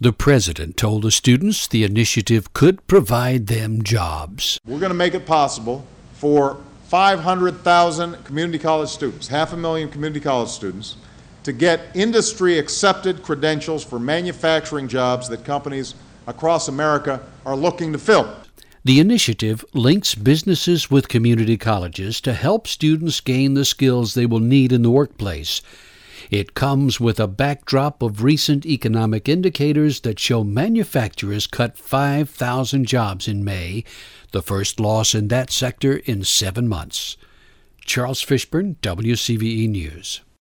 The president told the students the initiative could provide them jobs. We're going to make it possible for 500,000 community college students, 500,000 community college students, to get industry-accepted credentials for manufacturing jobs that companies across America are looking to fill. The initiative links businesses with community colleges to help students gain the skills they will need in the workplace. It comes with a backdrop of recent economic indicators that show manufacturers cut 5,000 jobs in May, the first loss in that sector in 7 months. Charles Fishburne, WCVE News.